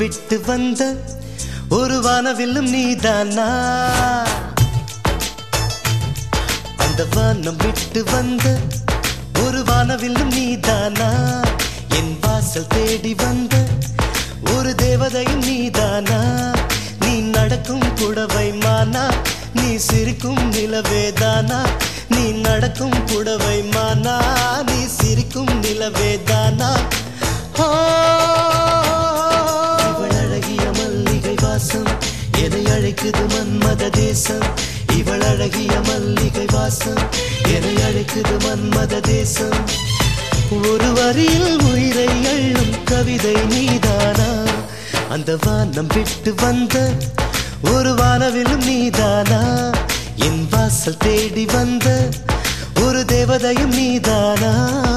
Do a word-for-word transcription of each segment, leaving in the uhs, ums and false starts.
விட்டு வந்த ஒரு வானவில்லும் நீதானா? அந்த வானம் விட்டு வந்த ஒரு வானவில்லும் நீதானா? என் வாசல் தேடி வந்த ஒரு தேவதையும் நீதானா? நீ நடக்கும் புடவை மானா, நீ சிரிக்கும் நிலவேதானா? நீ நடக்கும் புடவை மானா, நீ சிரிக்கும் நிலவேதானா? இவள் அழகிய மல்லிகை வாசம் எதை அழைக்குது மன்மத தேசம். இவள் அழகிய மல்லிகை வாசம் எதை அழைக்குது மன்மத தேசம். ஒரு வரியில் உயிரை அள்ளும் கவிதை நீதானா? அந்த வானம் விட்டு வந்த ஒரு வானவிலும் நீதானா? என் வாசல் தேடி வந்த ஒரு தேவதையும் நீதானா?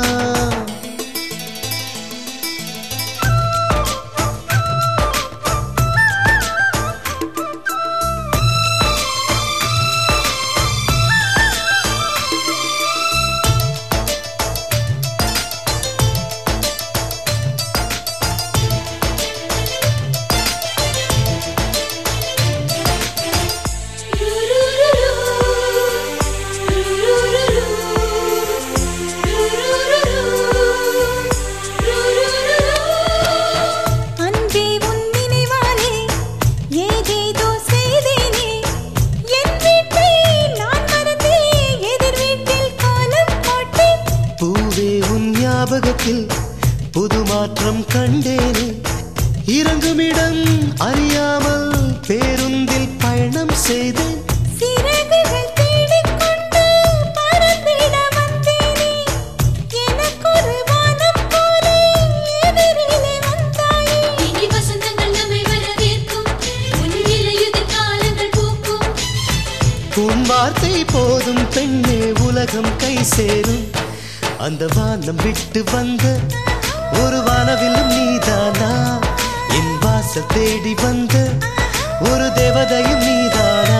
புது மாற்றம் கண்டேனே, இறங்குமிடம் அறியாமல் பேருந்தில் பயணம் செய்தேன். சிறகுகள் தேடிக்கொண்டு பறந்திட வந்தேனே, எனக்கொரு வானம் போல எதிரிலே வந்தாயே. இனி வசந்தங்கள் நம்மை வரவேற்கும், உன் இலையுதிர் காலங்கள் பூக்கும். உன் வார்த்தை போதும் பெண்ணே, உலகம் கை சேரும். அந்த வானம் விட்டு வந்த ஒரு வானவில்லும் நீதானா? என் வாசல் தேடி வந்த ஒரு தேவதையும் நீதானா?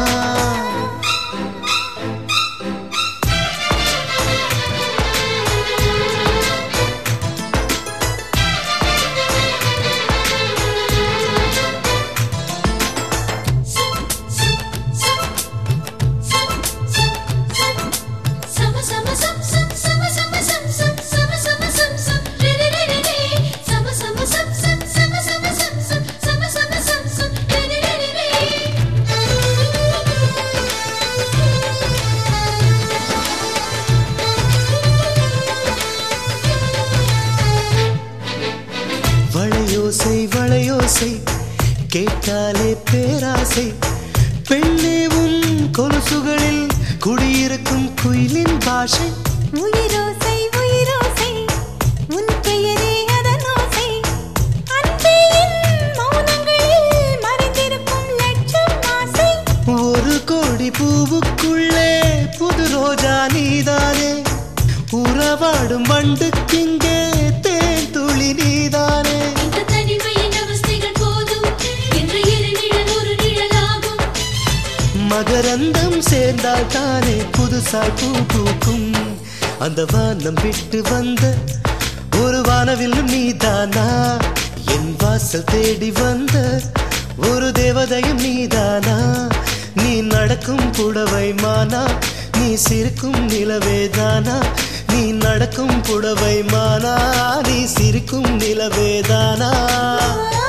வளையோசை வளையோசை கேட்டாலே பேராசை, பெண்ணே உன் கொலுசுகளில் குடியிருக்கும் குயிலின் பாஷை. உயிரோசை உயிரோசை உன் பெயரே அதன் ஓசை, அன்பே என் மௌனங்களில் மறைந்திருக்கும் லட்சம் ஆசை. ஒரு கோடி பூவுக்குள்ளே புது ரோஜா நீதானே, உறவாடும் வண்டுக்கிங்கே தேன் துளி நீதானே. இந்த தனிமையின் அவஸ்தைகள் போதும், என்ற இரு நிழல் ஒரு நிழலாகும். மகரந்தம் சேர்ந்தால் தானே புதுசாய் பூ பூக்கும். அந்த வானம் விட்டு வந்த ஒரு வானவில்லும் நீதானா? என் வாசல் தேடி வந்த ஒரு தேவதையும் நீதானா? நீ நடக்கும் புடவை மானா, நீ சிரிக்கும் நிலவேதானா? நீ நடக்கும் புடவை மானா, நீ சிரிக்கும் நிலவேதானா?